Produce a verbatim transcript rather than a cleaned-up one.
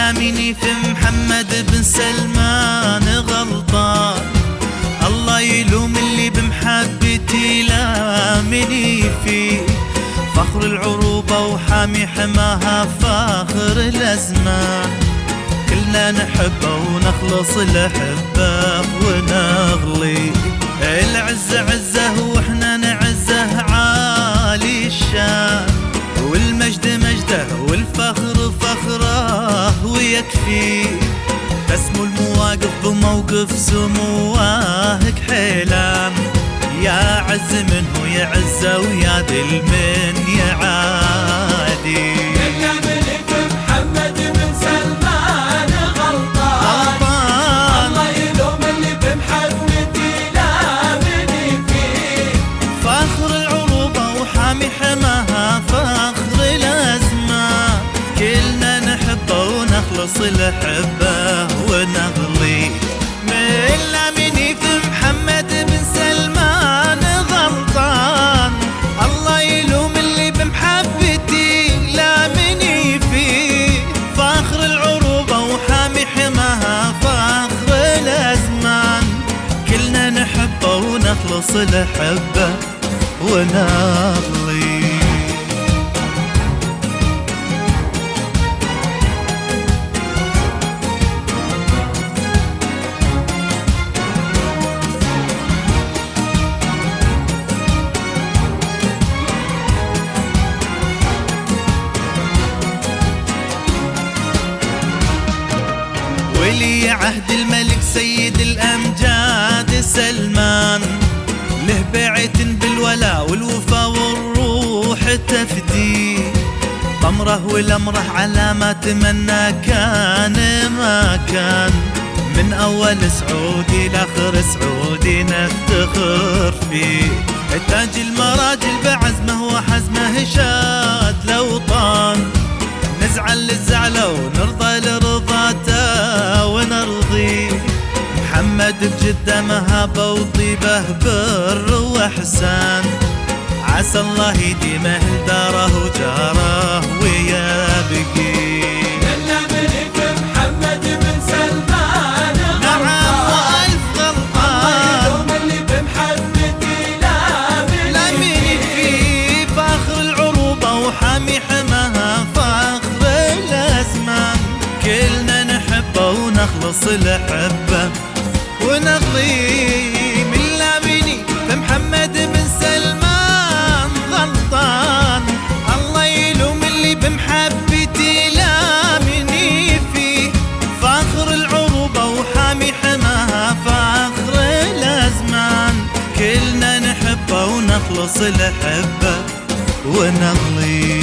مني في محمد بن سلمان غلطان. الله يلوم اللي بمحبتي لا مني فيه، فخر العروبة وحامي حماها فاخر الأزمان. كلنا نحبه ونخلص الأحبة ونغلي، العزة عزه واحنا نعزه عالي الشان، والمجد مجده والفخر فخره ويكفي. تسمو المواقف بموقف سمواه كحيلان، يا عز منه يا عزة ويا ذل من يعادي. كلنا مني في محمد بن سلمان غلطان. الله يلوم اللي بمحبتي لا مني فيه، فخر العروبة وحامي حماها فخر الأزمان. كلنا نحبه ونخلص الأحبة ونغلي، ملا مني في محمد بن سلمان غلطان. الله يلوم اللي بمحبتي لا مني فيه، فخر العروبة وحامي حماها فخر الأزمان. كلنا نحبه ونخلص الأحبة ونغلي. ولي عهد الملك سيد الأمجاد سلمان، له بيعة بالولاء والوفا والروح تفدي. طمره والأمره على ما تمنى كان ما كان، من أول سعودي لآخر سعودي نفتخر فيه. تاج المراجل بعزمه وحزمه شاد الأوطان، نزعل للزعلة ونرضى لرضاته ونرضي. محمد بجدة مهابة وطيبة بر وإحسان، عسى الله يديمه لداره وجاره ويبقي. كلنا مني في محمد بن سلمان غلطان. نعم وألف غلطان. الله يلوم اللي بمحبتي لا مني فيه، فاخر العروبة وحامي حماها فاخر الأزمان. كلنا نحبه ونخلص الأحبة ونغلي، من لا مني في محمد بن سلمان غلطان. الله يلوم اللي بمحبتي لا مني فيه، فاخر العروبة وحامي حماها فاخر الأزمان. كلنا نحبه ونخلص الأحبة ونغلي.